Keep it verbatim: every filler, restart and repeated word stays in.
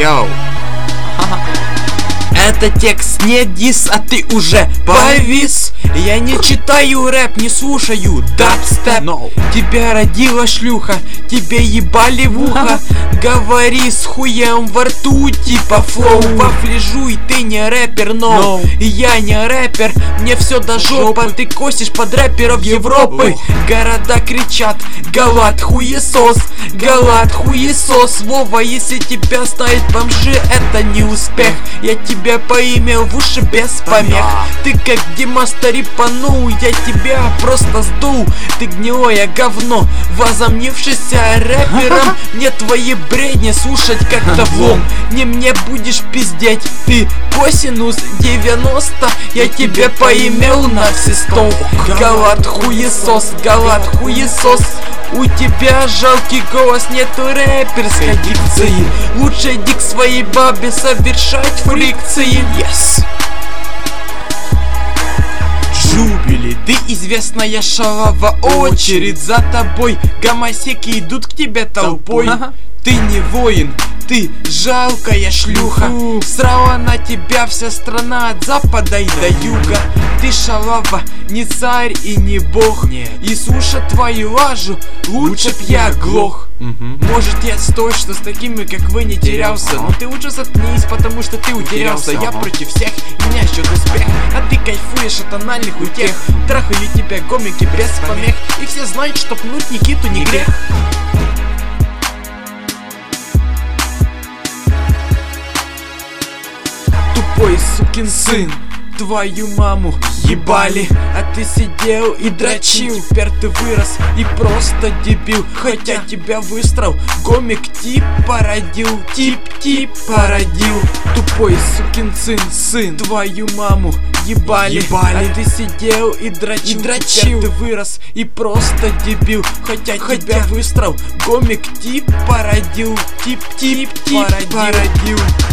Йоу. Это текст не дис, а ты уже повис. Я не читаю рэп, не слушаю дабстеп. No. Тебя родила шлюха, тебе ебали в ухо. Говори с хуем во рту, типа флоу. Вафли жуй, ты не рэпер, но No. я не рэпер. Мне все до жопы, ты косишь под рэперов Европы. Города кричат: Галат хуесос, Галат хуесос. Вова, если тебя ставят бомжи, это не успех. Я тебя поимел в уши без помех. Ты как Дима старипанул, я тебя просто сдул. Ты гнилое говно, возомнившийся рэпером. Мне твои бредни слушать как-то влом. Не мне будешь пиздеть, ты косинус девяносто. Я тебя поимел на все сто. Галат хуесос, Галат хуесос. У тебя жалкий голос, нету рэперской дикции. Лучше иди к своей бабе совершать фрикции. Yes. Джубили, ты известная шалава, очередь за тобой. Гомосеки идут к тебе толпой. Ты не воин, ты жалкая шлюха. Срала на тебя вся страна от запада и до юга. Ты шалава, не царь и не бог. Нет. И слушать твою лажу, лучше б я глох. Угу. Может, я стой, что с такими как вы не терялся. Но ты лучше заткнись, потому что ты утерялся. Я против всех, меня ждет успех. А ты кайфуешь от анальных утех. Трахали тебя гомики без помех. И все знают, что пнуть Никиту не грех. Тупой сукин сын, твою маму ебали, а ты сидел и дрочил. Теперь ты вырос и просто дебил. Хотя тебя выстрел гомик тип породил. Тип-тип породил. Тупой сукин сын, сын, твою маму ебали, ебали. А ты сидел и дрочил. И дрочил. Теперь ты вырос и просто дебил. Хотя, Хотя тебя выстрел гомик тип породил. Тип-тип породил. породил.